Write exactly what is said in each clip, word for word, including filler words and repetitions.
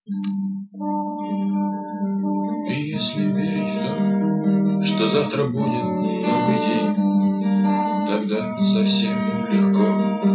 И если верить в то, что завтра будет новый день, тогда совсем легко.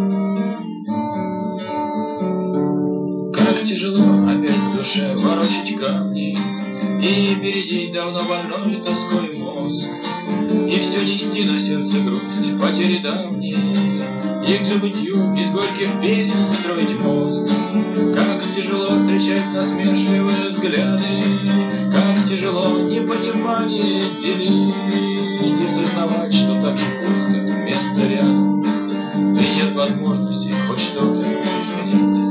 Как тяжело опять в душе ворочать камни и бередить давно больной тоской мозг, и все нести на сердце грусть потери давней, и к забытью из горьких песен строить мост. Как тяжело встречать насмешливые взгляды, как тяжело непонимание делить и сознавать, что так же пусто место рядом, и нет возможности хоть что-то изменить.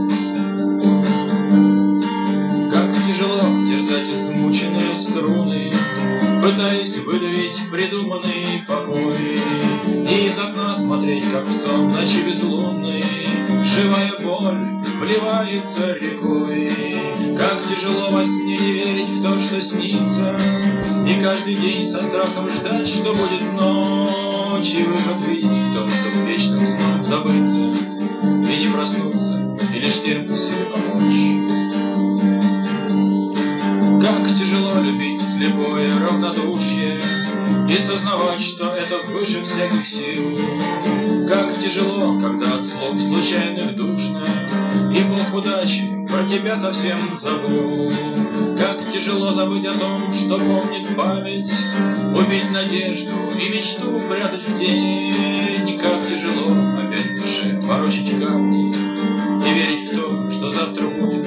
Как тяжело терзать измученные струны, пытаясь выдавить придуманный покой, и из окна смотреть, как в сон ночи безлунной живая боль вливается рекой. Как тяжело во сне не верить в то, что снится, и каждый день со страхом ждать, что будет ночь, и выход видеть в том, чтобы вечным сном забыться и не проснуться, и лишь тем себе помочь. Как тяжело любить слепое равнодушие и сознавать, что это выше всяких сил. Как тяжело, когда от слов случайных душно, и Бог удачи про тебя совсем забыл. Как тяжело забыть о том, что помнит память, убить надежду и мечту прятать в день. Как тяжело опять в душе ворочать камни и верить в то, что завтра будет